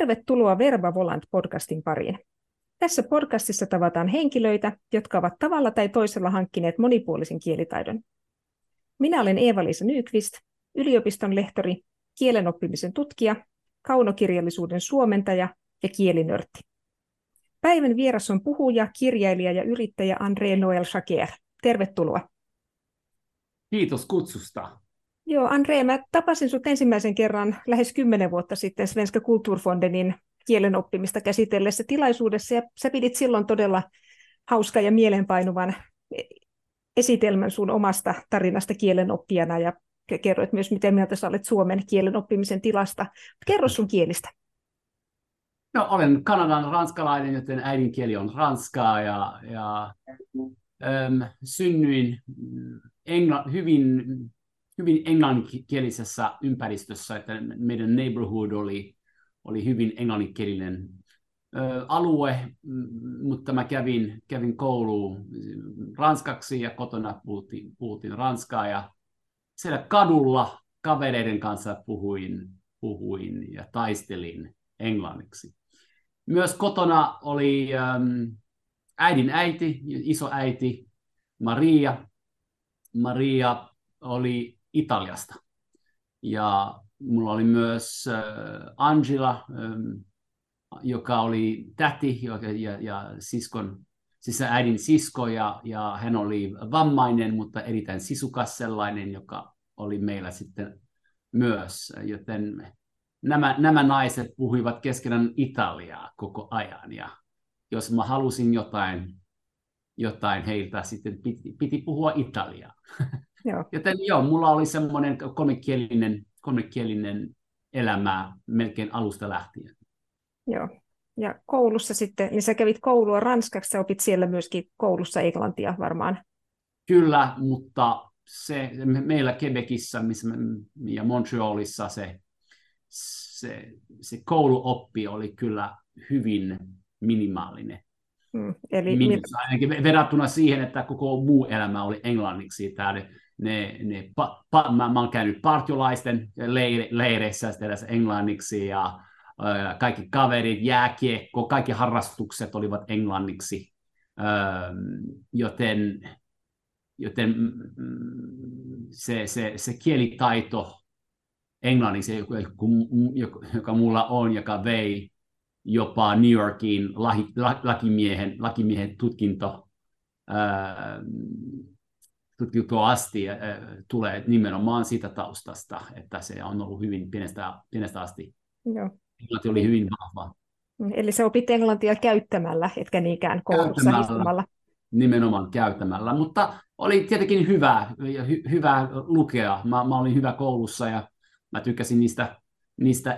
Tervetuloa Verba Volant-podcastin pariin. Tässä podcastissa tavataan henkilöitä, jotka ovat tavalla tai toisella hankkineet monipuolisen kielitaidon. Minä olen Eeva-Liisa Nyqvist, yliopiston lehtori, kielen oppimisen tutkija, kaunokirjallisuuden suomentaja ja kielinörtti. Päivän vieras on puhuja, kirjailija ja yrittäjä André Noël Jacquer. Tervetuloa. Kiitos kutsusta. Joo, André, mä tapasin sut ensimmäisen kerran lähes 10 vuotta sitten Svenska Kulturfondenin kielen oppimista käsitellessä tilaisuudessa, ja sä pidit silloin todella hauska ja mielenpainuvan esitelmän sun omasta tarinasta kielen oppijana, ja kerroit myös, miten mieltä sä olet suomen kielen oppimisen tilasta. Kerro sun kielistä. No, olen Kanadan ranskalainen, joten äidinkieli on ranskaa, ja synnyin hyvin englanninkielisessä ympäristössä, että meidän neighborhood oli hyvin englanninkielinen alue, mutta mä kävin kouluun ranskaksi ja kotona puhuttiin ranskaa, ja siellä kadulla kavereiden kanssa puhuin ja taistelin englanniksi. Myös kotona oli äidin äiti, isoäiti Maria. Maria oli Italiasta. Ja mulla oli myös Angela, joka oli täti ja äidin sisko, ja hän oli vammainen, mutta erittäin sisukas sellainen, joka oli meillä sitten myös. Joten nämä naiset puhuivat keskenään italiaa koko ajan, ja jos mä halusin jotain heiltä, sitten piti puhua italiaa. Joo. Joten mulla oli semmoinen kolmekielinen elämä melkein alusta lähtien. Joo. Ja koulussa sitten, niin sä kävit koulua ranskaksi, sä opit siellä myöskin koulussa englantia varmaan. Kyllä, mutta meillä Quebecissä ja Montrealissa se kouluoppi oli kyllä hyvin minimaalinen. Eli ainakin verrattuna siihen, että koko muu elämä oli englanniksi. Mä oon käynyt partiolaisten leireissä englanniksi, ja kaikki kaverit, jääkiekko, kaikki harrastukset olivat englanniksi, joten se kielitaito englanniksi, joka mulla on, joka vei jopa New Yorkiin lakimiehen tutkinto asti, tulee nimenomaan siitä taustasta, että se on ollut hyvin pienestä asti. Joo. Englanti oli hyvin vahva. Eli sä opit englantia käyttämällä, etkä niinkään koulussa istumalla. Nimenomaan käyttämällä, mutta oli tietenkin hyvä lukea. Mä olin hyvä koulussa, ja mä tykkäsin niistä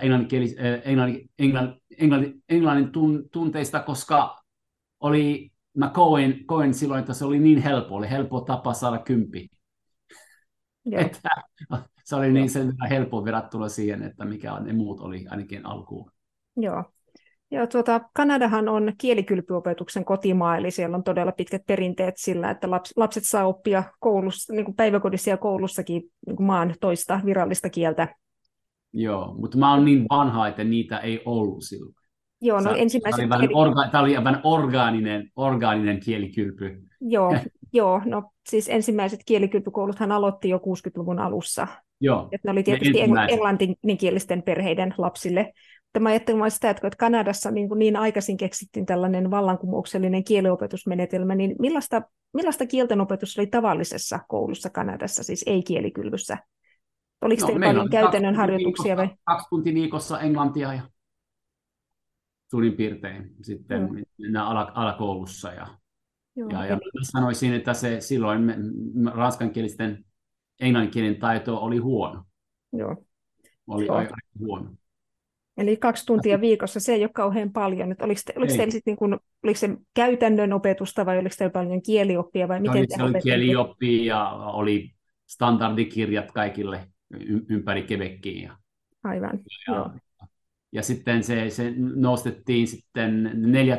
englannin tunteista, koska mä koin silloin, että se oli niin helppo tapa saada 10. Että se oli niin sen helppo verrattuna siihen, että mikä ne muut oli ainakin alkuun. Joo. Ja Kanadahan on kielikylpyopetuksen kotimaa, eli siellä on todella pitkät perinteet sillä, että lapset saa oppia koulussa, niin kuin päiväkodissa ja koulussakin niin kuin maan toista virallista kieltä. Joo, mutta mä oon niin vanha, että niitä ei ollut silloin. Joo, no ensimmäiset Tämä oli aivan orgaaninen kielikylpy. Joo, no siis ensimmäiset kielikylpykouluthan aloitti jo 60-luvun alussa. Joo. Että ne oli tietysti englanninkielisten perheiden lapsille. Mutta mä ajattelin sitä, että Kanadassa niin aikaisin keksittiin tällainen vallankumouksellinen kielenopetusmenetelmä, niin millaista kieltenopetus oli tavallisessa koulussa Kanadassa, siis ei kielikylvyssä? Oliko teillä paljon käytännön harjoituksia? 2 tuntia viikossa englantia ja suurin piirtein sitten alakoulussa. Ja sanoisin, että se silloin ranskankielisten englanninkielinen taito oli huono. Joo. Oli aika huono. Eli 2 tuntia viikossa, se ei ole kauhean paljon. Oliko teillä sitten oliko se käytännön opetusta vai oliko teillä paljon kielioppia vai miten te oli kielioppia ja oli standardikirjat kaikille ympäri Quebeciä. Aivan, joo. Ja sitten se nostettiin sitten 4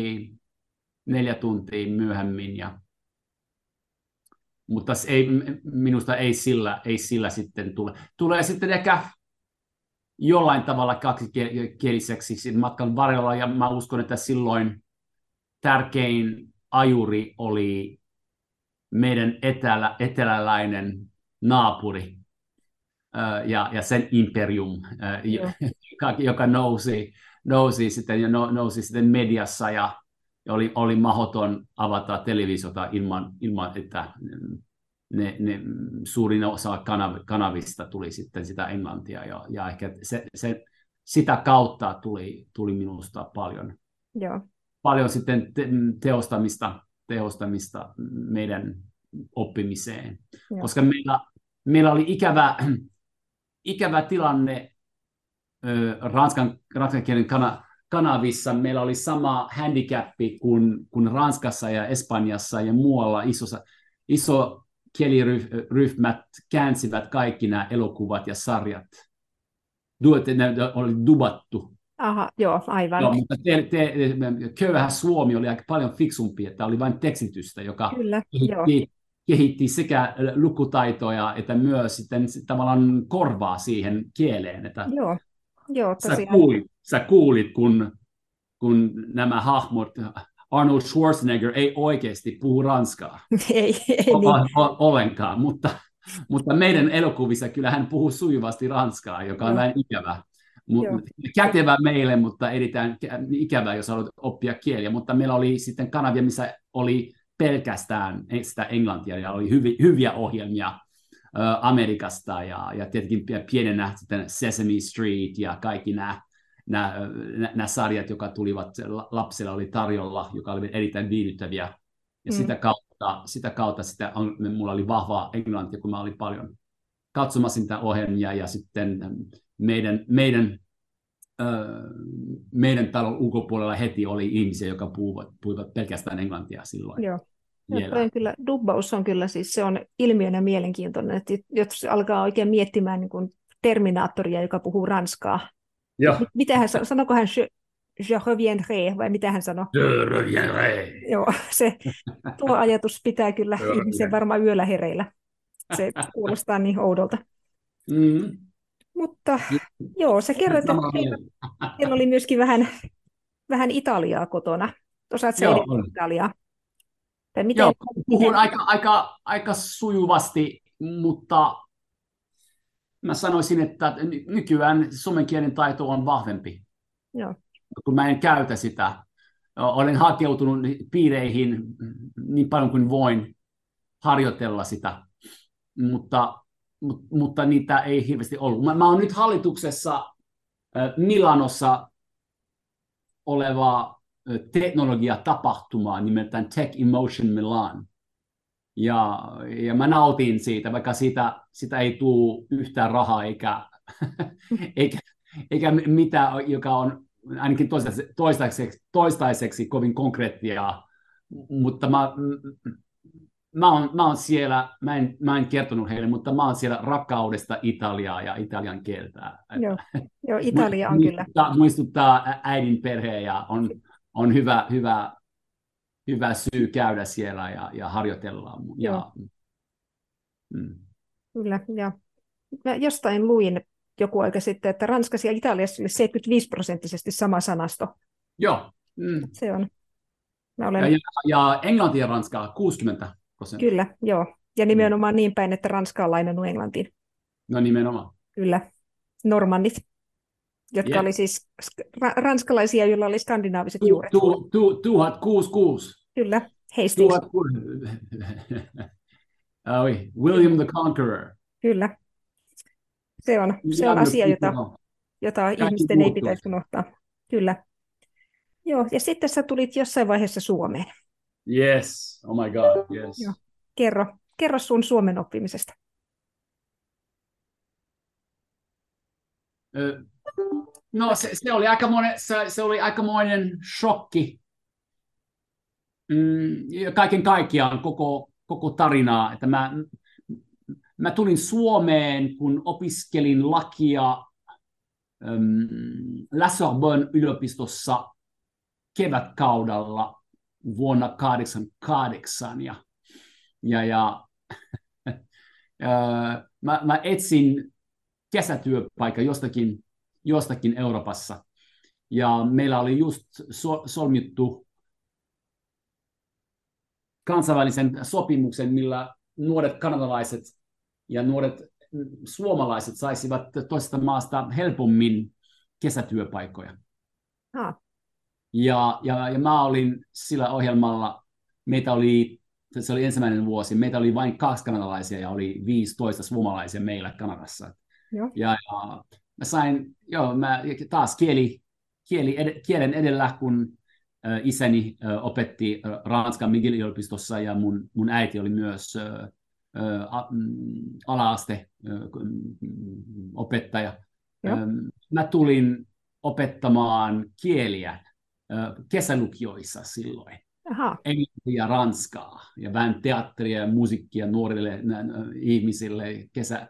tuntia myöhemmin. Mutta minusta ei sillä sitten tule. Tulee sitten ehkä jollain tavalla kaksikieliseksi matkan varrella, ja mä uskon, että silloin tärkein ajuri oli meidän eteläläinen naapuri ja sen imperium, joka nousi sitten mediassa ja oli mahdoton avata televisiota ilman että suurin osa kanavista tuli sitten sitä englantia ja ehkä sitä kautta tuli minusta paljon sitten tehostamista meidän oppimiseen, koska meillä oli ikävä tilanne ranskan kielen kanavissa. Meillä oli sama handicappi kuin Ranskassa ja Espanjassa ja muualla iso kieliryhmät käänsivät kaikki nämä elokuvat ja sarjat. Ne oli dubattu. Aha, joo, aivan. Joo, mutta köyhä Suomi oli aika paljon fiksumpi, että oli vain tekstitystä, joka kehitti sekä lukutaitoja että myös sitten tavallaan korvaa siihen kieleen. Että joo, sä kuulit, kun nämä hahmot, Arnold Schwarzenegger ei oikeasti puhu ranskaa. ei niin. Ollenkaan, mutta meidän elokuvissa kyllä hän puhuu sujuvasti ranskaa, joka on vähän ikävä. Kätevä meille, mutta erittäin ikävä, jos haluat oppia kieliä. Mutta meillä oli sitten kanavia, missä oli pelkästään sitä englantia ja oli hyviä ohjelmia Amerikasta ja tietenkin pienenä sitten Sesame Street ja kaikki nämä sarjat, jotka tulivat lapsilla oli tarjolla, joka oli erittäin viihdyttäviä. Ja sitä kautta mulla oli vahvaa englantia, kun mä olin paljon katsomassa niitä ohjelmia ja sitten meidän talon ulkopuolella heti oli ihmisiä, jotka puhuivat pelkästään englantia silloin. Joo. Kyllä, dubbaus on kyllä siis, se on ilmiönä mielenkiintoinen, että jos alkaa oikein miettimään niin kuin Terminaattoria, joka puhuu ranskaa. Mitä hän sanoiko hän je reviendrai, vai mitä hän sanoi? Je reviendrai. Joo, tuo ajatus pitää kyllä ihmisen varmaan yöllä hereillä. Se kuulostaa niin oudolta. Mutta joo, sä kerroit, että teillä oli myöskin vähän Italiaa kotona. Osaat sä edes Italiaa? Joo, puhun aika sujuvasti, mutta mä sanoisin, että nykyään suomen kielen taito on vahvempi, kun mä en käytä sitä. Olen hakeutunut piireihin niin paljon kuin voin harjoitella sitä, mutta niitä ei hirveästi ollut. Mä oon nyt hallituksessa Milanossa oleva teknologiatapahtumaa nimeltään Tech Emotion Milan. Ja mä nautin siitä, vaikka sitä ei tule yhtään rahaa eikä mitään, joka on ainakin toistaiseksi kovin konkreettia. Mutta mä oon siellä, mä en kertonut heille, mutta mä oon siellä rakkaudesta Italiaa ja italian kieltä. Joo, Italia on kyllä. Muistuttaa äidin perhe ja on hyvä syy käydä siellä ja harjoitella. Kyllä, ja mä jostain luin joku aika sitten, että Ranskassa ja Italiassa oli 75% sama sanasto. Joo. Se on. Ja englanti ja ranskaa 60%. Kyllä, joo. Ja nimenomaan niin päin, että Ranska on lainannut Englantiin. No nimenomaan. Kyllä. Normannit, jotka oli siis ranskalaisia, joilla oli skandinaaviset juuret. 1066. Kyllä, Hastings. William the Conqueror. Kyllä. Se on asia, jota ihmisten ei pitäisi unohtaa. Kyllä. Joo, ja sitten sä tulit jossain vaiheessa Suomeen. Yes, oh my god, yes. Joo. Kerro sun suomen oppimisesta. No se oli aikamoinen shokki. Kaiken kaikkiaan koko tarinaa, että mä tulin Suomeen, kun opiskelin lakia La Sorbonne yliopistossa kevätkaudella vuonna 1988 mä etsin kesätyöpaikan jostakin jostakin Euroopassa. Ja meillä oli just solmittu kansainvälisen sopimuksen, millä nuoret kanadalaiset ja nuoret suomalaiset saisivat toisesta maasta helpommin kesätyöpaikkoja. Ja mä olin sillä ohjelmalla, se oli ensimmäinen vuosi, meitä oli vain 2 kanadalaisia ja oli 15 suomalaisia meillä Kanadassa. Ja mä sain, taas kielen edellä, kun isäni opetti Ranskan McGill-yliopistossa ja mun äiti oli myös ala-aste opettaja. Mä tulin opettamaan kieliä kesälukioissa silloin. Englantia ja ranskaa ja vähän teatteria ja musiikkia nuorille ihmisille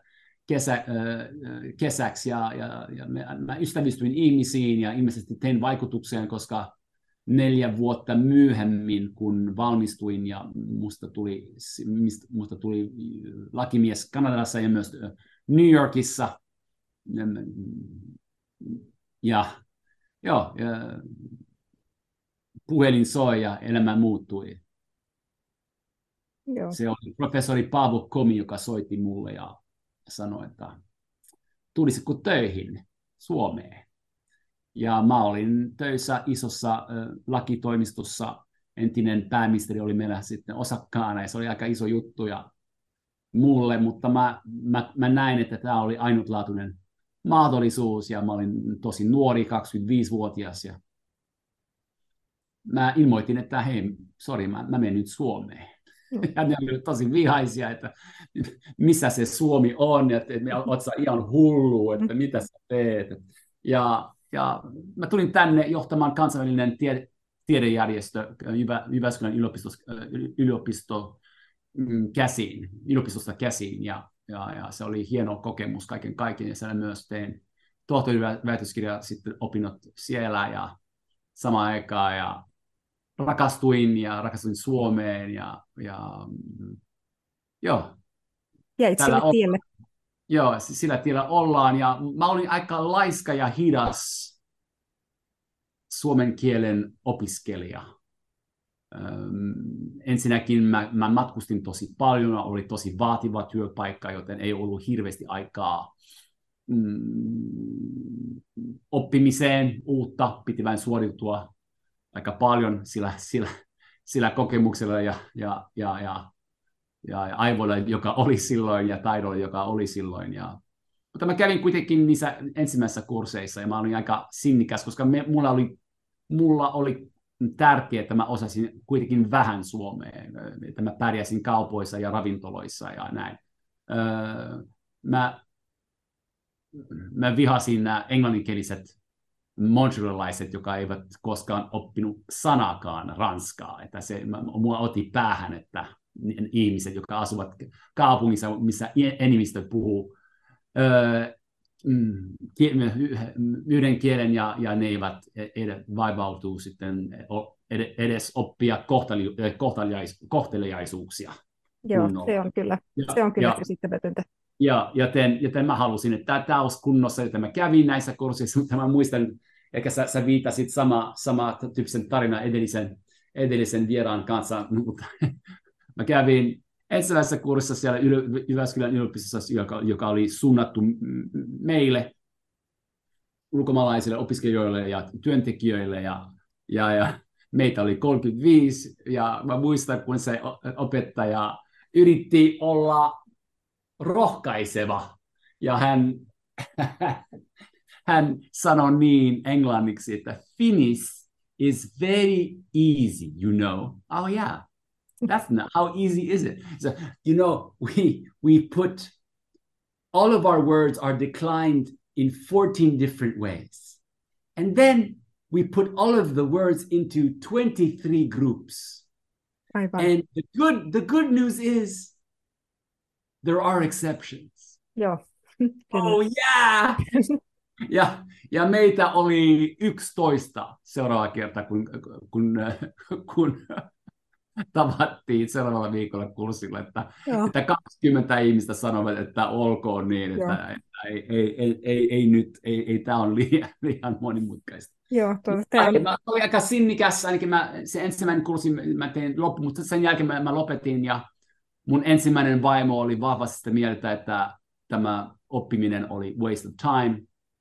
kesäksi ja mä ystävystyin ihmisiin ja ilmeisesti tein vaikutuksen, koska 4 vuotta myöhemmin, kun valmistuin ja musta tuli lakimies Kanadassa ja myös New Yorkissa. Ja puhelin soi ja elämä muuttui. Se oli professori Paavo Komi, joka soitti mulle ja sanoi, että tulisitko töihin Suomeen? Ja mä olin töissä isossa lakitoimistossa. Entinen pääministeri oli meillä sitten osakkaana ja se oli aika iso juttu ja mulle, mutta mä näin, että tämä oli ainutlaatuinen mahdollisuus ja mä olin tosi nuori, 25-vuotias ja mä ilmoitin, että hei, sori, mä menen nyt Suomeen. Ja ne olivat tosi vihaisia, että missä se Suomi on, että oot sä ihan hullu, että mitä sä teet. Ja mä tulin tänne johtamaan kansainvälinen tiedejärjestö Jyväskylän yliopistosta käsiin. Ja se oli hieno kokemus kaiken kaiken. Ja siellä myös tein tohtoriväitöskirja sitten opinnot siellä ja samaan aikaan. Ja rakastuin Suomeen ja joo. Jäit sille tielle. Joo, sillä tiellä ollaan ja mä olin aika laiska ja hidas suomen kielen opiskelija. Ensinnäkin mä matkustin tosi paljon, oli tosi vaativa työpaikka, joten ei ollut hirveästi aikaa oppimiseen uutta, piti vain suoriutua aika paljon sillä kokemuksella ja aivoilla, joka oli silloin, ja taidolla, joka oli silloin. Mutta mä kävin kuitenkin niissä ensimmäisissä kursseissa, ja mä olin aika sinnikäs, koska mulla oli tärkeää, että mä osasin kuitenkin vähän suomea, että mä pärjäsin kaupoissa ja ravintoloissa ja näin. Mä vihasin nämä englanninkieliset montrealaiset, jotka eivät koskaan oppinut sanakaan ranskaa. Että mua otti päähän, että ihmiset, jotka asuvat kaupungissa, missä enemmistö puhuu yhden kielen ja ne eivät vaivautuu sitten edes oppia kohteliaisuuksia. Joo, se on kyllä käsittämätöntä. Joten mä halusin, että tämä olisi kunnossa, että mä kävin näissä kursseissa, mutta mä muistan, ehkä sä viitasit sama tyyppisen tarina edellisen vieraan kanssa, mutta mä kävin ensimmäisessä kurssissa siellä Jyväskylän yliopistossa, joka oli suunnattu meille, ulkomaalaisille opiskelijoille ja työntekijöille, ja meitä oli 35, ja mä muistan, kun se opettaja yritti olla rohkaiseva, ja hän sanoi niin englanniksi, että Finnish is very easy, you know. Oh yeah, that's not, how easy is it? So, you know, we put, all of our words are declined in 14 different ways. And then we put all of the words into 23 groups. And the good news is there are exceptions. Joo. Oh yeah! ja meitä oli 11 seuraava kerta, kun tavattiin seuraavalla viikolla kurssilla, Joo. että 20 ihmistä sanovat, että olkoon niin, että ei nyt, ei tämä on liian monimutkaista. Joo, tämä oli... Mä olin aika sinnikäs, ainakin se ensimmäinen kurssi mä tein loppuun, mutta sen jälkeen mä lopetin ja mun ensimmäinen vaimo oli vahvasti sitä mieltä, että tämä oppiminen oli waste of time,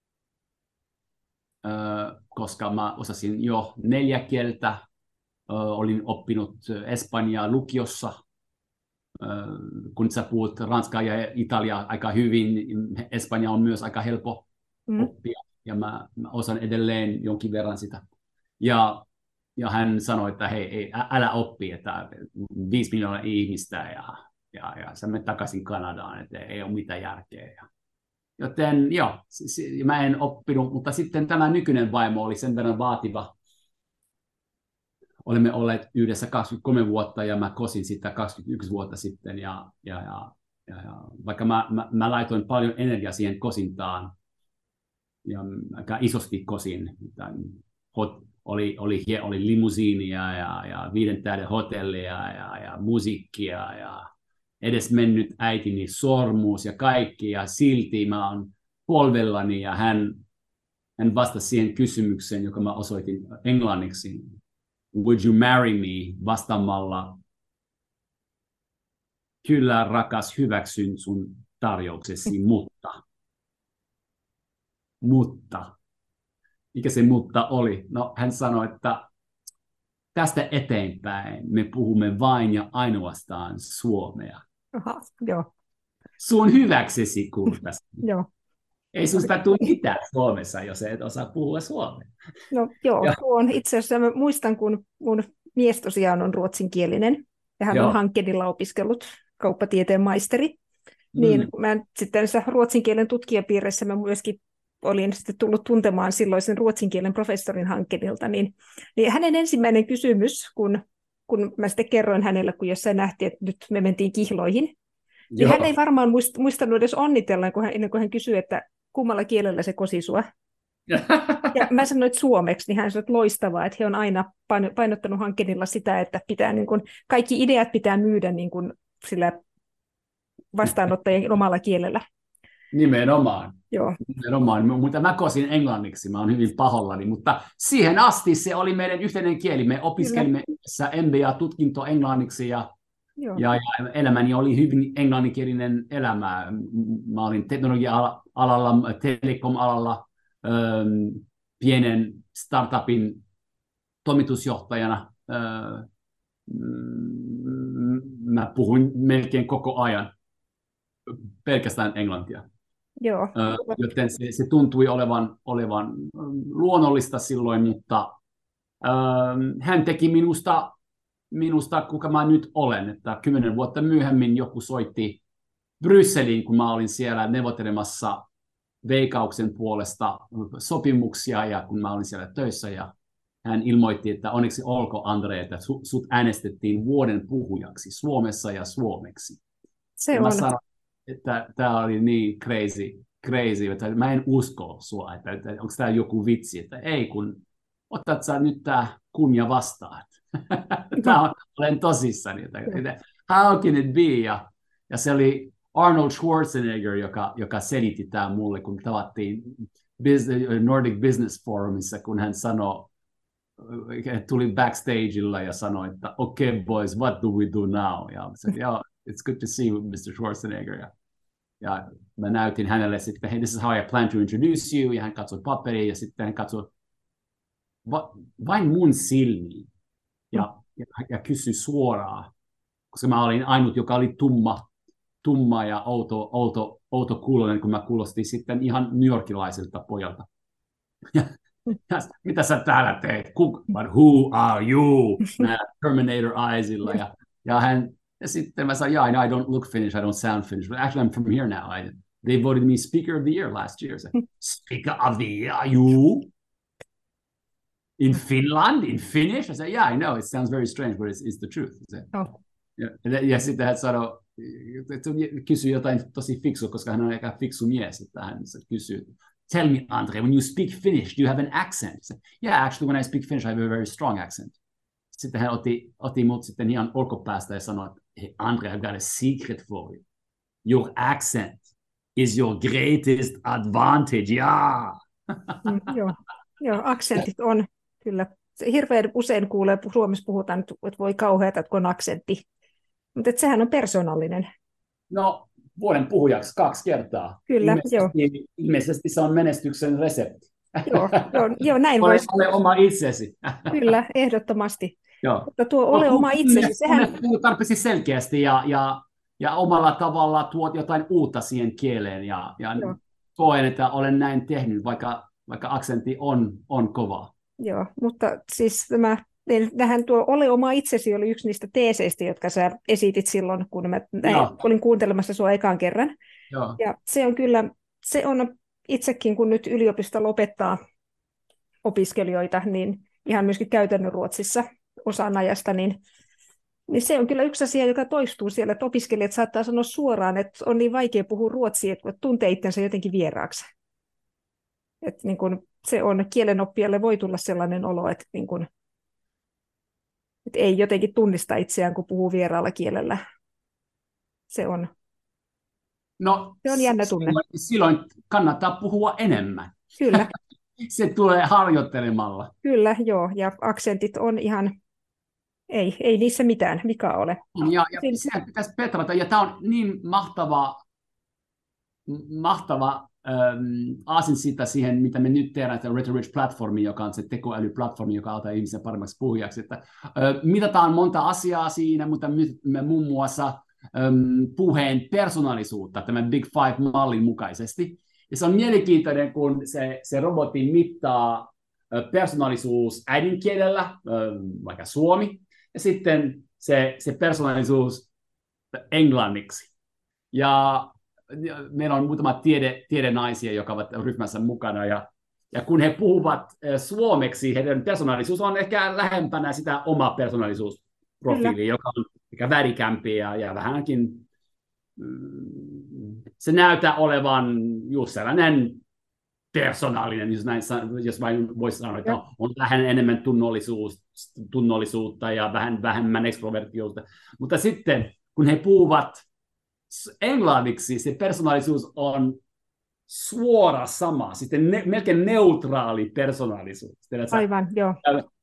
koska mä osasin jo 4 kieltä, olin oppinut espanjaa lukiossa, kun sä puhut ranskaa ja italiaa aika hyvin, espanja on myös aika helppo oppia, ja mä osan edelleen jonkin verran sitä. Ja hän sanoi, että hei, älä oppi, että 5 miljoonaa ihmistä, ja sä menet takaisin Kanadaan, että ei ole mitään järkeä. Joten joo, mä en oppinut, mutta sitten tämä nykyinen vaimo oli sen verran vaativa. Olemme olleet yhdessä 23 vuotta ja mä kosin sitä 21 vuotta sitten. Ja vaikka mä laitoin paljon energiaa siihen kosintaan ja aika isosti kosin. Oli limusiinia ja 5 tähden hotellia ja musiikkia ja edes mennyt äitini sormuus ja kaikki, ja silti mä oon polvellani, ja hän vastasi siihen kysymykseen, joka mä osoitin englanniksi. Would you marry me? Vastaamalla, kyllä rakas, hyväksyn sun tarjouksesi, mutta. Mikä se mutta oli? No, hän sanoi, että tästä eteenpäin me puhumme vain ja ainoastaan suomea. Aha, joo. Sun hyväksesi, Kurtas. Joo. Ei susta tule mitään Suomessa, jos et osaa puhua suomea. No joo, on itse asiassa mä muistan, kun mun mies tosiaan on ruotsinkielinen, ja hän on Hankedilla opiskellut kauppatieteen maisteri, niin mä sitten ruotsin kielen tutkijapiirissä mä myöskin olin sitten tullut tuntemaan silloisen ruotsin kielen professorin Hankedilta, niin hänen ensimmäinen kysymys, kun mä sitten kerroin hänelle, kun jossain nähtiin, että nyt me mentiin kihloihin, niin hän ei varmaan muistanut edes onnitella, ennen kuin hän kysyi, että kummalla kielellä se kosi sua. Ja mä sanoin, että suomeksi, niin hän sanoi, että loistavaa, että he on aina painottanut Hankedilla sitä, että pitää, niin kuin, kaikki ideat pitää myydä niin kuin, sillä vastaanottajien omalla kielellä. Nimenomaan. Joo. Nimenomaan. Mutta mä kosin englanniksi, mä oon hyvin pahollani, mutta siihen asti se oli meidän yhteinen kieli. Me opiskelimme yhdessä MBA-tutkinto englanniksi ja elämäni oli hyvin englanninkielinen elämä. Mä olin teknologia-alalla, telekom-alalla, pienen startupin toimitusjohtajana. Mä puhuin melkein koko ajan pelkästään englantia. Joo. Joten se tuntui olevan luonnollista silloin, mutta hän teki minusta kuka mä nyt olen. Että 10 vuotta myöhemmin joku soitti Brysseliin, kun mä olin siellä neuvottelemassa Veikkauksen puolesta sopimuksia, ja kun mä olin siellä töissä, ja hän ilmoitti, että onneksi olko Andre, että sut äänestettiin vuoden puhujaksi Suomessa ja suomeksi. Se ja on. Mä sanoin, että tämä oli niin crazy, että mä en usko sua, että onko tämä joku vitsi, että ei, kun otat sä nyt tämä kunnia vastaan. Olen tosissani, että how can it be? Ja se oli Arnold Schwarzenegger, joka selitti tämä mulle, kun tavattiin Nordic Business Forumissa, kun hän sanoi, tuli backstageilla ja sanoi, että okay boys, what do we do now? Ja sanoin, it's good to see you, Mr. Schwarzenegger. Ja mä näytin hänelle sitten, hey, this is how I plan to introduce you, ja hän katsoi paperia, ja sitten hän katsoi vain mun silmiin, ja kysyi suoraan, koska mä olin ainut, joka oli tumma ja outo kuulonen, kun mä kuulostin sitten ihan newyorkilaiselta pojalta. Mitä sä täällä teet? But who are you? Terminator eyesilla. Ja sitten mä sanoin, I don't look Finnish, I don't sound Finnish, but actually I'm from here now. They voted me Speaker of the Year last year. Speaker of the Year, you? In Finland? In Finnish? I said, yeah, I know, it sounds very strange, but it's the truth. Ja sitten hän sanoi, kysyi jotain tosi fiksua, koska hän on aika fiksu mies, että hän kysyi, tell me, Andre, when you speak Finnish, do you have an accent? Said, yeah, actually, when I speak Finnish, I have a very strong accent. sitten hän otti mut sitten ihan olkopäästä ja sanoi, että hey, Andre, I've got a secret for you. Your accent is your greatest advantage. Yeah. Joo, aksentit on kyllä. Hirveän usein kuulee, Suomessa puhutaan, että voi kauheata, että kun on aksentti. Mutta sehän on persoonallinen. No, vuoden puhujaksi 2 kertaa. Kyllä, ilmeisesti se on menestyksen resepti. Joo, näin voisi. Ole oma itsesi. Kyllä, ehdottomasti. Joo. Mutta tuo ole oma itsesi, sehän... Tarpeeksi selkeästi ja omalla tavalla tuot jotain uutta siihen kieleen. Ja koen, että olen näin tehnyt, vaikka aksentti on kova. Joo, mutta siis tähän tuo ole oma itsesi oli yksi niistä teeseistä, jotka sä esitit silloin, kun mä olin kuuntelemassa sua ekaan kerran. Joo. Ja se on itsekin, kun nyt yliopisto lopettaa opiskelijoita, niin ihan myöskin käytännön Ruotsissa osan ajasta, niin se on kyllä yksi asia, joka toistuu siellä, että opiskelijat saattaa sanoa suoraan, että on niin vaikea puhua ruotsia, että tuntee itsensä jotenkin vieraaksi. Että niin kun se on, kielenoppijalle voi tulla sellainen olo, että, niin kun, että ei jotenkin tunnista itseään, kun puhuu vieraalla kielellä. Se on jännä tunne. Silloin kannattaa puhua enemmän. Kyllä. Se tulee harjoittelemalla. Kyllä, joo. Ja aksentit on ihan, ei niissä mitään, mikä ole. Ja sehän pitäisi petrata. Ja tämä on niin mahtava aasinsilta siihen, mitä me nyt tehdään, että Rhetorich-platformi, joka on se tekoälyplatformi, joka auttaa ihmisiä paremmaksi puhujaksi. Että, mitataan monta asiaa siinä, mutta me muun muassa puheen persoonallisuutta tämän Big Five-mallin mukaisesti. Ja se on mielenkiintoinen, kun se robotti mittaa persoonallisuus äidinkielellä, vaikka suomi, ja sitten se persoonallisuus englanniksi. Ja meillä on muutama tiedenaisia, jotka ovat ryhmässä mukana, ja kun he puhuvat suomeksi, heidän persoonallisuus on ehkä lähempänä sitä omaa persoonallisuusprofiilia, joka on ehkä värikämpi ja vähänkin se näyttää olevan just sellainen persoonallinen, jos vain voisi sanoa, että on vähän enemmän tunnollisuutta ja vähän vähemmän ekstrovertioita. Mutta sitten, kun he puhuvat englanniksi, se persoonallisuus on suora sama, sitten melkein neutraali persoonallisuus. Aivan, joo.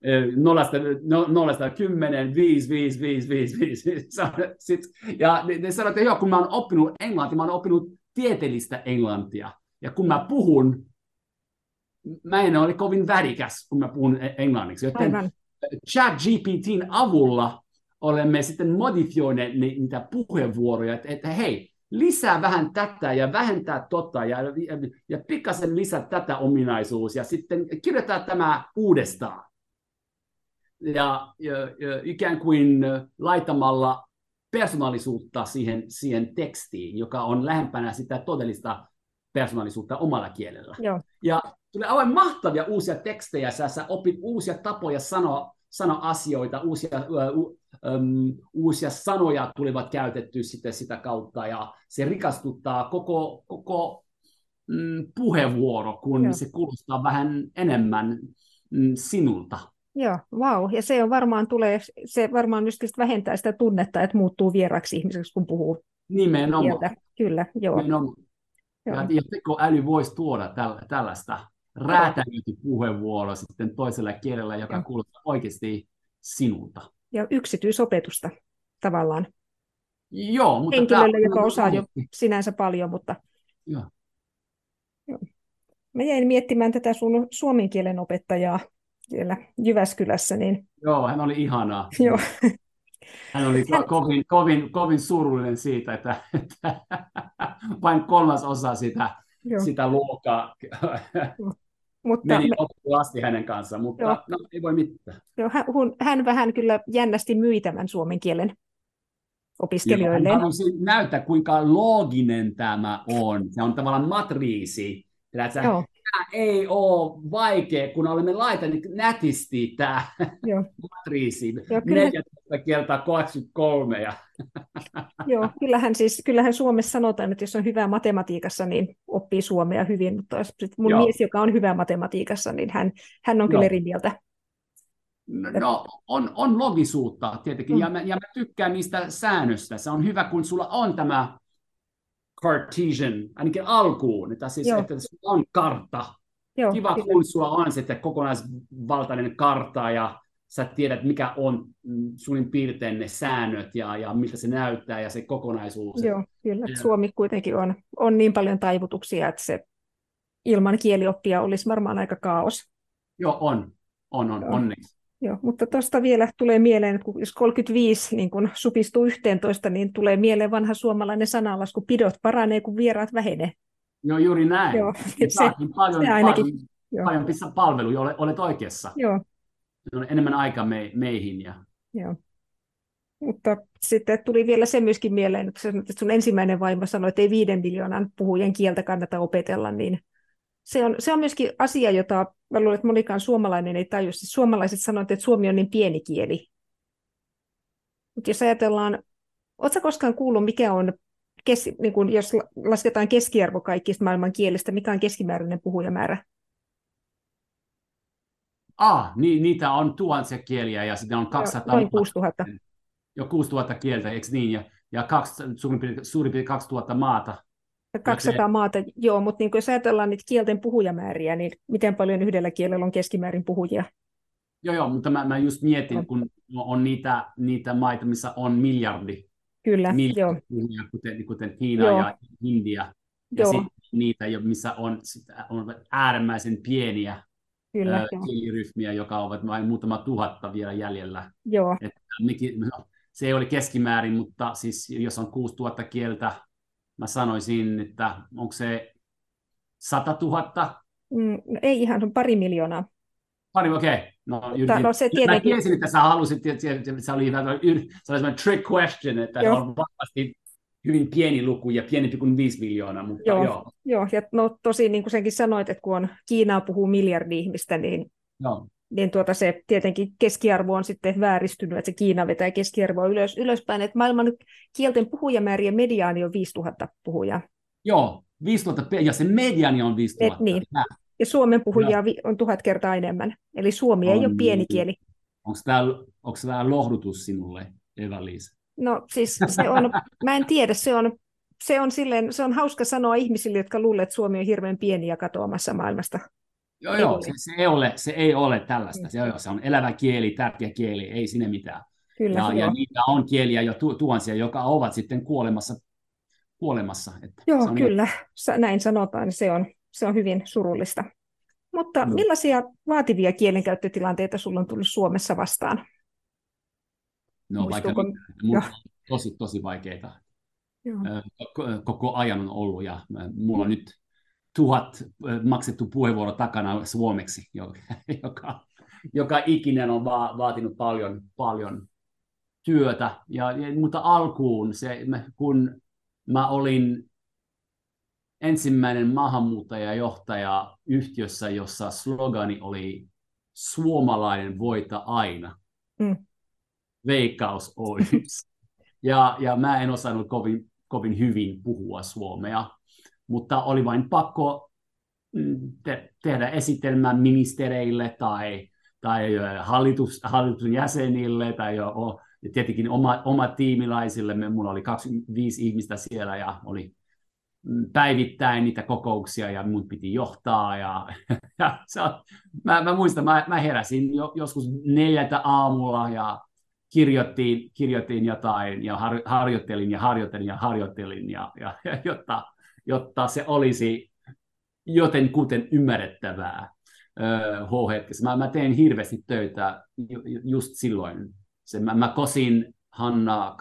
0-10, 5, 5, 5, 5, 5. Ja ne sanoo, että kun mä oon oppinut englantia, mä oon oppinut tieteellistä englantia. Ja kun mä puhun, mä en ole kovin värikäs, kun mä puhun englanniksi. Joten ChatGPT:n avulla olemme sitten modifioineet niitä puheenvuoroja, että hei, lisää vähän tätä ja vähentää tota ja pikkasen lisää tätä ominaisuus ja sitten kirjoittaa tämä uudestaan. Ja ikään kuin laitamalla persoonallisuutta siihen tekstiin, joka on lähempänä sitä todellista persoonallisuutta omalla kielellä. Joo. Ja tulee aivan mahtavia uusia tekstejä, sä opit uusia tapoja sanoa asioita, uusia sanoja tulivat käytetty sitten sitä kautta, ja se rikastuttaa koko puheenvuoro, kun se kuulostaa vähän enemmän sinulta. Joo, vau. Ja se varmaan myöskin vähentää sitä tunnetta, että muuttuu vieraksi ihmiseksi, kun puhuu nimenomaan kieltä. Kyllä, joo. Nimenomaan. Ja tekoäly voisi tuoda tällaista räätälöity puheenvuoroa sitten toisella kielellä, joka kuulostaa oikeasti sinulta. Ja yksityisopetusta tavallaan. Joo, mutta henkilölle, joka osaa jo sinänsä paljon, mutta... Joo. Mä jäin miettimään tätä sun suomen kielen opettajaa siellä Jyväskylässä. Niin... Joo, hän oli ihanaa. Joo. Hän oli kovin surullinen siitä, että vain 1/3 sitä luokkaa meni loppuun asti hänen kanssaan, mutta ei voi mitään. Joo, hän vähän kyllä jännästi myi tämän suomen kielen opiskelijoille. Hän näyttää, kuinka looginen tämä on. Se on tavallaan matriisi. Tämä ei ole vaikea, kun olemme laittaneet nätisti tämä matriisi. 14 kertaa 23. Joo, kyllähän Suomessa sanotaan, että jos on hyvä matematiikassa, niin oppii suomea hyvin, mutta mun mies, joka on hyvä matematiikassa, niin hän on kyllä eri mieltä. No, on logisuutta tietenkin, ja mä tykkään niistä säännöistä. Se on hyvä, kun sulla on tämä Cartesian, ainakin alkuun, että sulla on kartta. Joo, kiva, kyllä. kun sulla on sitten kokonaisvaltainen kartta, ja sä tiedät, mikä on suurin piirtein ne säännöt, ja miltä se näyttää, ja se kokonaisuus. Joo, kyllä. Suomi kuitenkin on niin paljon taivutuksia, että se ilman kielioppia olisi varmaan aika kaos. Joo, on onneksi. Joo, mutta tuosta vielä tulee mieleen, että jos 35 niin kun supistuu 11, niin tulee mieleen vanha suomalainen sananlasku, pidot paranee, kun vieraat vähenee. Joo, juuri näin. Joo, paljon, ainakin. paljon pistää palveluja, olet oikeassa. Joo. On enemmän aikaa meihin. Joo. Mutta sitten tuli vielä se myöskin mieleen, että sun ensimmäinen vaimo sanoi, että ei 5 miljoonan puhujan kieltä kannata opetella, niin se on myöskin asia, jota mä luulen, että monikaan suomalainen ei tajua. Siis suomalaiset sanovat, että suomi on niin pieni kieli. Mutta jos ajatellaan, ootko koskaan kuullut, mikä on, niin kun jos lasketaan keskiarvo kaikista maailman kielistä, mikä on keskimääräinen puhujamäärä? Niitä on tuhansia kieliä ja sitten on 200. Noin 6000. Jo 6000 kieltä, eikö niin? Ja suurin piirtein 2000 maata. 200 maata, joo, mutta niin jos ajatellaan niitä kielten puhujamääriä, niin miten paljon yhdellä kielellä on keskimäärin puhujia? Joo, mutta mä just mietin, kun on niitä maita, missä on miljardi. Kyllä, joo. Puhujia, kuten Kiina ja India. Ja sitten niitä, missä on äärimmäisen pieniä kieliryhmiä, joka ovat vain muutama tuhatta vielä jäljellä. Joo. Se ei ole keskimäärin, mutta siis jos on 6000 kieltä, mä sanoisin, että onko se 100 000? Ei ihan, on 2 miljoonaa. Okei. No, se tietenkin. Mä tiesin, että sä halusit, se oli sellainen trick question, että se on varmasti hyvin pieni luku ja pienempi kuin 5 miljoonaa. Mutta joo. Ja tosi niin kuin senkin sanoit, että kun Kiinaa puhuu miljardi ihmistä, niin se tietenkin keskiarvo on sitten vääristynyt, että se Kiina vetää keskiarvoa ylöspäin, että maailman kielten puhujamäärien mediaani on 5000 puhujaa. Joo, 5000, ja se mediaani on 5000. Niin. Ja Suomen puhujia on 1000 kertaa enemmän, eli suomi ei ole pieni kieli. Onko tämä lohdutus sinulle, Eva-Liisa? No siis se on, mä en tiedä, se on hauska sanoa ihmisille, jotka luulee, että Suomi on hirveän pieni ja katoamassa maailmasta. Joo, se ei ole tällaista. Se on elävä kieli, tärkeä kieli, ei sinne mitään. Kyllä, ja niitä on kieliä jo tuhansia, jotka ovat sitten kuolemassa. Joo, kyllä, näin sanotaan. Se on hyvin surullista. Mutta millaisia vaativia kielenkäyttötilanteita sulla on tullut Suomessa vastaan? No vaikka tosi vaikeita. Koko ajan on ollut, ja mulla on nyt 1000 maksettu puheenvuoro takana suomeksi, joka ikinen on vaatinut paljon työtä. Mutta alkuun, kun mä olin ensimmäinen maahanmuuttajajohtaja yhtiössä, jossa slogani oli "Suomalainen voita aina", Veikkaus Oy:ssä. Ja mä en osannut kovin hyvin puhua suomea, mutta oli vain pakko tehdä esitelmä ministereille tai hallituksen jäsenille tai tietenkin oma tiimiläisille. Mulla oli 25 ihmistä siellä ja oli päivittäin niitä kokouksia ja mun piti johtaa. Mä muistan, mä heräsin joskus 4 aamulla ja kirjoitin jotain ja harjoittelin, jotta se olisi jotenkuten ymmärrettävää H-hetkessä. Mä tein hirveästi töitä just silloin. Mä kosin Hanna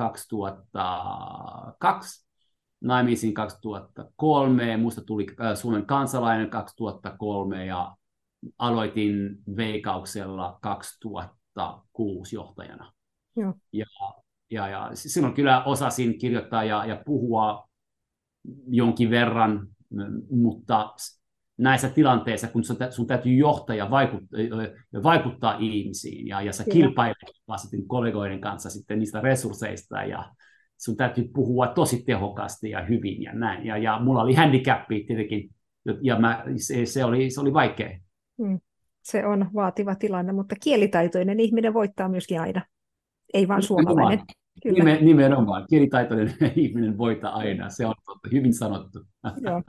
2002, naimisiin 2003, musta tuli Suomen kansalainen 2003 ja aloitin Veikkauksella 2006 johtajana. Joo. Ja silloin kyllä osasin kirjoittaa ja puhua jonkin verran, mutta näissä tilanteissa, kun sun täytyy johtaa ja vaikuttaa ihmisiin, ja sä kilpailet sitten kollegoiden kanssa sitten niistä resursseista, ja sun täytyy puhua tosi tehokkaasti ja hyvin ja näin. Ja mulla oli handicappi tietenkin, ja se oli vaikea. se on vaativa tilanne, mutta kielitaitoinen ihminen voittaa myöskin aina, ei vain suomalainen. Kyllä. Nimenomaan. Kielitaitoinen ihminen voittaa aina. Se on totta. Hyvin sanottu. Joo.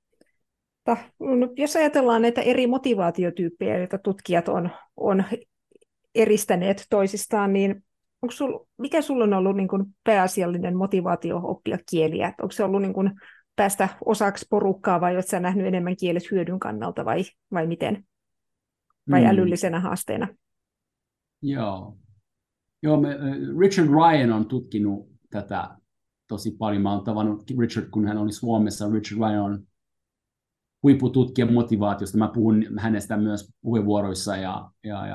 Jos ajatellaan näitä eri motivaatiotyyppejä, joita tutkijat on eristäneet toisistaan, niin mikä sulla on ollut niin kuin pääasiallinen motivaatio oppia kieliä? Onko se ollut niin kuin päästä osaksi porukkaa vai oletko sä nähnyt enemmän kielet hyödyn kannalta vai miten? Vai älyllisenä haasteena? Joo. Richard Ryan on tutkinut tätä tosi paljon. Mä oon tavannut Richard, kun hän oli Suomessa. Richard Ryan on huippututkija motivaatiosta. Mä puhun hänestä myös puheenvuoroissa ja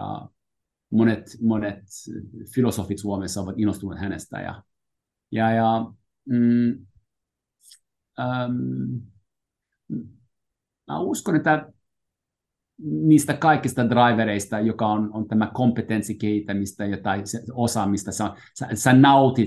monet filosofit Suomessa ovat innostuneet hänestä. Mä uskon, että niistä kaikista drivereista, joka on tämä kompetenssikehittämistä tai osaamista, sä nautit,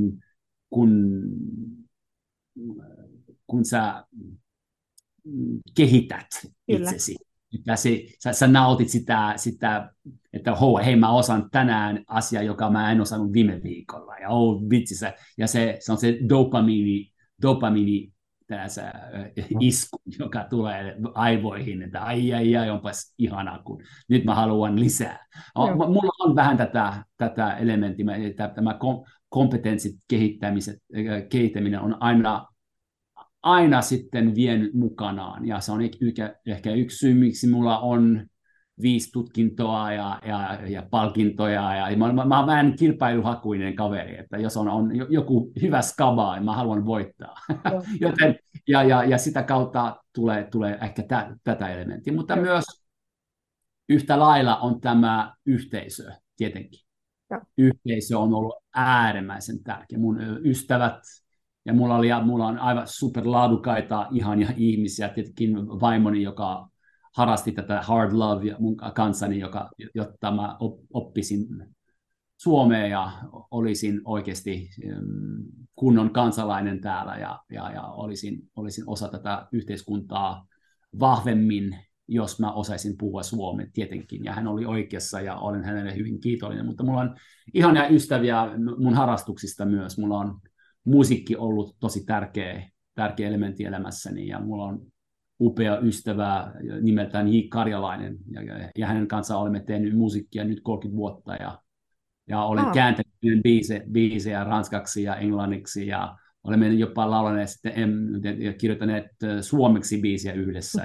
kun sä kehität itsesi. Sä nautit sitä että hei, mä osaan tänään asia, joka mä en osannut viime viikolla. Ja vitsi, se on se dopamiini isku, joka tulee aivoihin, että ai, onpas ihanaa, kun nyt mä haluan lisää. Mulla on vähän tätä elementtiä, että tämä kompetenssit kehittäminen on aina sitten vienyt mukanaan, ja se on ehkä yksi syy, miksi mulla on 5 tutkintoa ja palkintoja, ja mä oon vähän kilpailuhakuinen kaveri, että jos on joku hyvä skaba, mä haluan voittaa. Joten, ja sitä kautta tulee ehkä tätä elementtiä, mutta myös yhtä lailla on tämä yhteisö, tietenkin. Yhteisö on ollut äärimmäisen tärkeä. Mun ystävät, ja mulla on aivan superlaadukaita, ihania ihmisiä, tietenkin vaimoni, joka harrasti tätä hard love ja mun kanssani, jotta mä oppisin suomea ja olisin oikeasti kunnon kansalainen täällä ja olisin osa tätä yhteiskuntaa vahvemmin, jos mä osaisin puhua suomea tietenkin. Ja hän oli oikeassa ja olen hänelle hyvin kiitollinen, mutta mulla on ihania ystäviä mun harrastuksista myös. Mulla on musiikki ollut tosi tärkeä elementti elämässäni ja mulla on upea ystävä nimeltään J. Karjalainen, ja hänen kanssaan olemme tehneet musiikkia nyt 30 vuotta, ja olen kääntänyt biisejä ranskaksi ja englanniksi, ja olemme jopa laulaneet ja kirjoittaneet suomeksi biisiä yhdessä,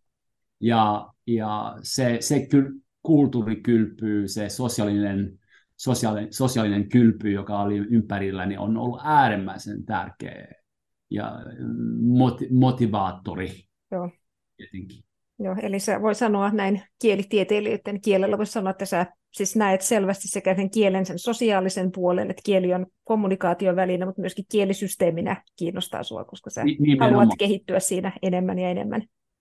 ja se kulttuuri kylpyy, se sosiaalinen kylpy, joka oli ympärilläni, on ollut äärimmäisen tärkeä ja motivaattori. Joo. Tietenkin. Joo, eli sä voi sanoa näin kielitieteilijöiden kielellä, voi sanoa, että sä siis näet selvästi sekä sen kielen sen sosiaalisen puolen, että kieli on kommunikaation väline, mutta myöskin kielisysteeminä kiinnostaa sua, koska sä haluat kehittyä siinä enemmän ja enemmän.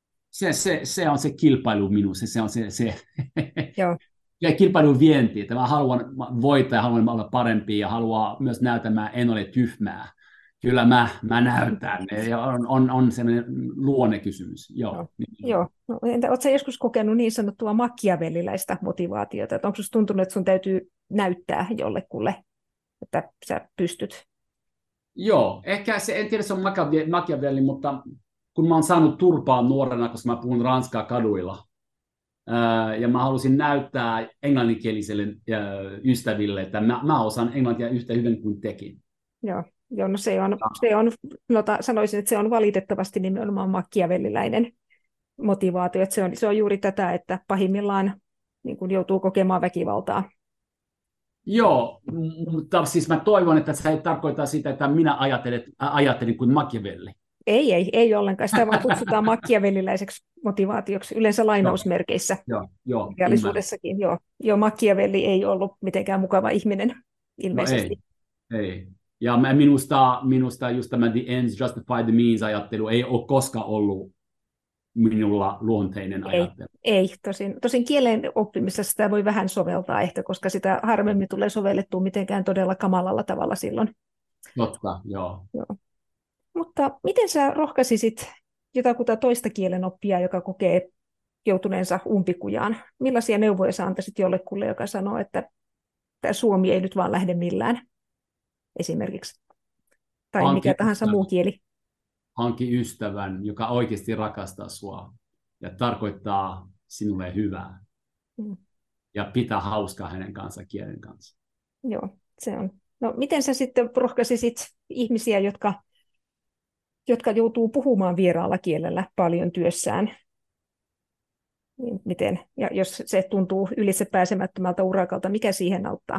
Se on se kilpailu minussa, se on se Joo. Ja kilpailun vienti, että mä haluan voittaa ja haluan olla parempi ja haluan myös näyttämään, en ole tyhmää. Kyllä mä näytän. Ja on sellainen luonnekysymys. Joo. No, entä oletko joskus kokenut niin sanottua machiavelliläistä motivaatiota? Onko sinusta tuntunut, että sun täytyy näyttää jollekulle, että sä pystyt? Joo, ehkä en tiedä, se on Machiavelli, mutta kun mä oon saanut turpaa nuorena, koska mä puhun ranskaa kaduilla, ja mä halusin näyttää englanninkielisille ystäville, että mä osaan englantia yhtä hyvin kuin tekin. Joo, no sanoisin, että se on valitettavasti nimenomaan machiavelliläinen motivaatio, että se on juuri tätä, että pahimmillaan niin kun joutuu kokemaan väkivaltaa. Joo, mutta siis mä toivon, että se ei tarkoita sitä, että minä ajattelin kuin Machiavelli. Ei ollenkaan. Sitä vaan kutsutaan machiavelliläiseksi motivaatioksi, yleensä lainausmerkeissä. Joo, reaalisuudessakin. Joo, Machiavelli ei ollut mitenkään mukava ihminen, ilmeisesti. No ei. Ja minusta just tämä the ends justify the means -ajattelu ei ole koskaan ollut minulla luonteinen ajattelu. Ei. Tosin kielen oppimisessa sitä voi vähän soveltaa ehkä, koska sitä harvemmin tulee sovellettua mitenkään todella kamalalla tavalla silloin. Totta, joo. Mutta miten sä rohkaisisit jotakuta toista kielen oppijaa, joka kokee joutuneensa umpikujaan. Millaisia neuvoja sä antaisit jollekulle, joka sanoo, että tämä suomi ei nyt vaan lähde millään esimerkiksi? Tai mikä tahansa muu kieli. Hanki ystävän, joka oikeasti rakastaa sua ja tarkoittaa sinulle hyvää. Ja pitää hauskaa hänen kanssa kielen kanssa. Joo, se on. No, miten sä sitten rohkaisisit ihmisiä, jotka joutuu puhumaan vieraalla kielellä paljon työssään? Niin miten? Ja jos se tuntuu ylitse pääsemättömältä urakalta, mikä siihen auttaa?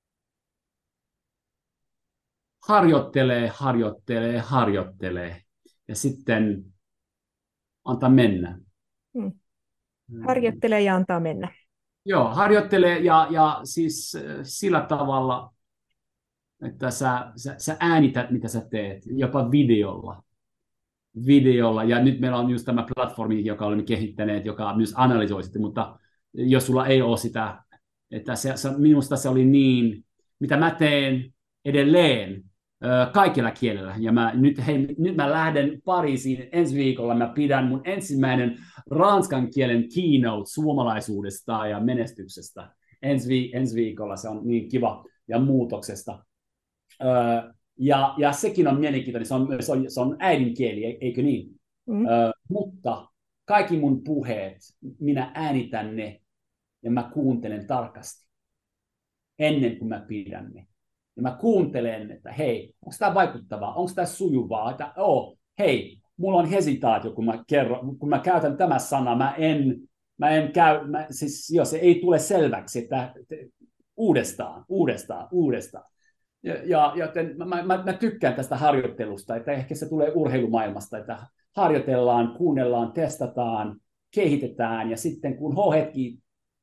Harjoittelee. Ja sitten antaa mennä. Harjoittelee ja antaa mennä. Joo, harjoittelee ja siis sillä tavalla, että sä äänität, mitä sä teet, jopa videolla. Ja nyt meillä on just tämä platformi, joka olemme kehittäneet, joka myös analysoi sitä, mutta jos sulla ei ole sitä, että minusta se oli niin, mitä mä teen edelleen kaikilla kielellä. Ja nyt mä lähden Pariisiin ensi viikolla, mä pidän mun ensimmäinen ranskan kielen keynote suomalaisuudesta ja menestyksestä ensi viikolla. Se on niin kiva ja muutoksesta. Ja sekin on mielenkiintoinen, se on äidinkieli, eikö niin? Mutta kaikki mun puheet, minä äänitän ne ja mä kuuntelen tarkasti ennen kuin mä pidän ne. Ja mä kuuntelen, että hei, onko tämä vaikuttavaa, onko tämä sujuvaa, että hei, mulla on hesitaatio, kun mä käytän tämä sana, siis jos se ei tule selväksi, että uudestaan. Joten mä tykkään tästä harjoittelusta, että ehkä se tulee urheilumaailmasta, että harjoitellaan, kuunnellaan, testataan, kehitetään ja sitten kun hetki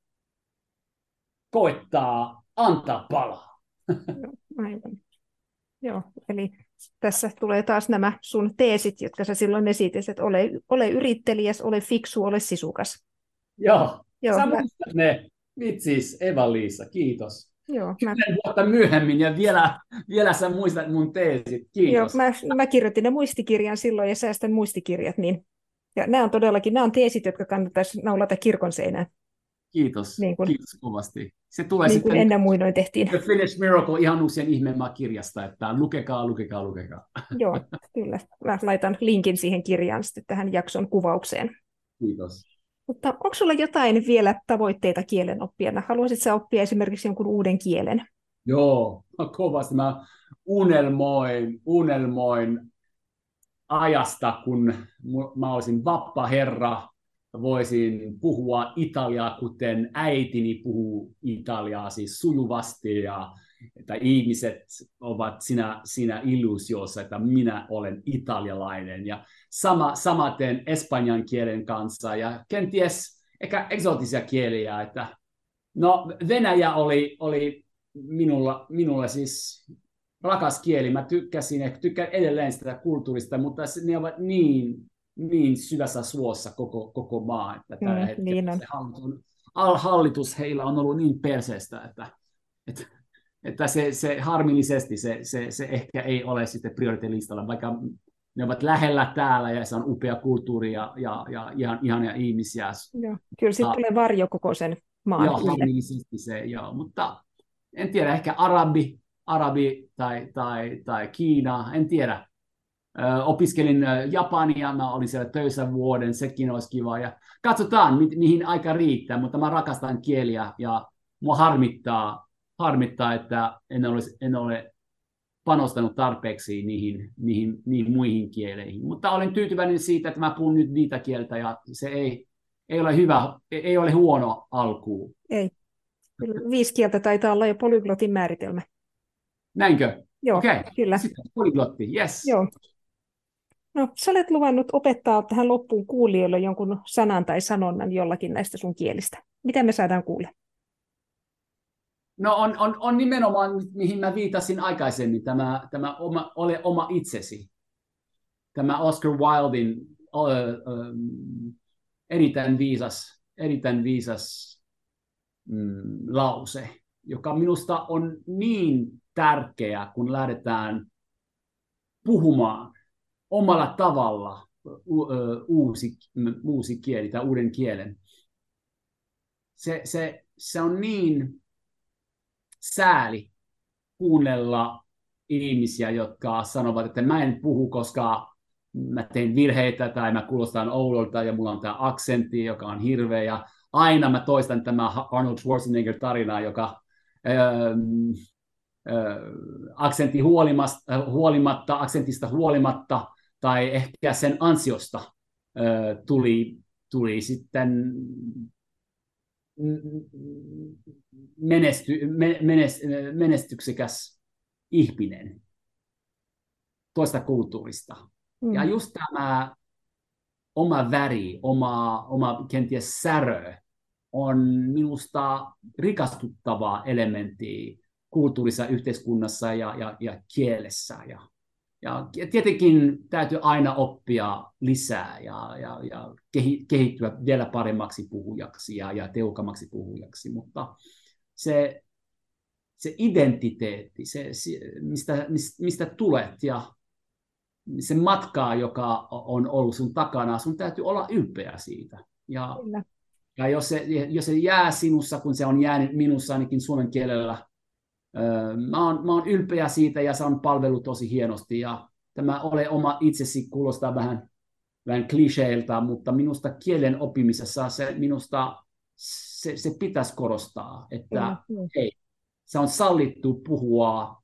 koettaa, antaa palaa. Aivan. Joo, eli tässä tulee taas nämä sun teesit, jotka sä silloin esitit, että ole yrittelijäs, ole fiksu, ole sisukas. Joo. Sä muistat ne. Vitsis, Eva-Liisa, kiitos. Joo, 10 vuotta myöhemmin ja vielä sä muistat mun teesit. Kiitos. Joo, mä kirjoitin ne muistikirjan silloin ja säästän muistikirjat. Niin. Ja nämä on teesit, jotka kannattaisi naulata kirkon seinään. Kiitos, kiitos kovasti. Se tulee niin sitten kuin ennen muinoin tehtiin. The Finnish Miracle ihan uusien ihmeemmaa kirjasta, että lukekaa. Joo, kyllä. Mä laitan linkin siihen kirjaan sitten tähän jakson kuvaukseen. Kiitos. Mutta onko sulla jotain vielä tavoitteita kielen oppijana? Haluaisitko sä oppia esimerkiksi jonkun uuden kielen? Joo, kovasti. Mä unelmoin ajasta, kun mä olisin vappaherra, voisin puhua italiaa, kuten äitini puhuu italiaa, siis sujuvasti, ja että ihmiset ovat siinä illuusiossa, että minä olen italialainen, ja samaten espanjan kielen kanssa, ja kenties ehkä eksotisia kieliä, että no Venäjä oli minulla siis rakas kieli, mä tykkään edelleen sitä kulttuurista, mutta ne ovat niin syvässä suossa koko maa, että tällä hetkellä niin on. se hallitus heillä on ollut niin perseestä, että se harmillisesti se ehkä ei ole sitten prioriteettilistalla, vaikka ne ovat lähellä täällä ja se on upea kulttuuri ja ihania ihmisiä. Joo, kyllä sitten tulee varjo koko sen maan. Joo, harmillisesti se, joo, mutta en tiedä, ehkä arabi tai Kiina, en tiedä. Opiskelin Japania, mä olin siellä töissä vuoden, sekin olisi kiva. Ja katsotaan, mihin aika riittää, mutta mä rakastan kieliä ja mua harmittaa että en ole panostanut tarpeeksi niihin muihin kieleihin. Mutta olen tyytyväinen siitä, että mä puhun nyt viitakieltä ja se ei ole hyvä, ei ole huono alkuun. Ei. 5 kieltä taitaa olla jo polyglotin määritelmä. Näinkö? Joo, okay. Kyllä. Sitten polyglotti, yes. Joo. No, sä olet luvannut opettaa tähän loppuun kuulijoille jonkun sanan tai sanonnan jollakin näistä sun kielistä. Mitä me saadaan kuulla? No on nimenomaan, mihin mä viitasin aikaisemmin, tämä ole oma itsesi. Tämä Oscar Wilden erittäin viisas lause, joka minusta on niin tärkeä, kun lähdetään puhumaan omalla tavalla uusi kieli tai uuden kielen. se on niin sääli kuunnella ihmisiä, jotka sanovat, että mä en puhu, koska mä tein virheitä tai mä kuulostan oudolta ja mulla on tämä aksentti, joka on hirveä. Ja aina mä toistan tämä Arnold Schwarzenegger-tarina, joka aksentista huolimatta tai ehkä sen ansiosta tuli sitten menestyksekäs ihminen toista kulttuurista. Ja just tämä oma väri, oma kenties särö on minusta rikastuttava elementti kulttuurissa, yhteiskunnassa ja kielessä. Ja tietenkin täytyy aina oppia lisää ja kehittyä vielä paremmaksi puhujaksi ja tehokkaammaksi puhujaksi, mutta se identiteetti, mistä tulet ja se matka, joka on ollut sun takana, sun täytyy olla ylpeä siitä. Ja jos se jää sinussa, kun se on jäänyt minussa ainakin suomen kielellä, mä oon ylpeä siitä ja se on palvellut tosi hienosti. Ja tämä ole oma itsesi kuulostaa vähän kliseiltä, mutta minusta kielen oppimisessa se pitäisi korostaa, että hei, se on sallittu puhua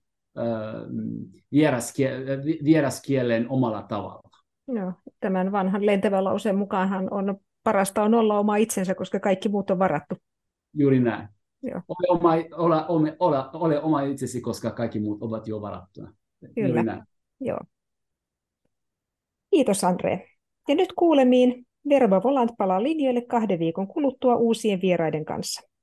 vieraskielen omalla tavalla. No, tämän vanhan lentävän lauseen mukaanhan parasta on olla oma itsensä, koska kaikki muut on varattu. Juuri näin. Joo. Ole oma itsesi, koska kaikki muut ovat jo varattuna. Kyllä. Joo. Kiitos, Andre. Ja nyt kuulemiin. Verba Volant palaa linjoille 2 viikon kuluttua uusien vieraiden kanssa.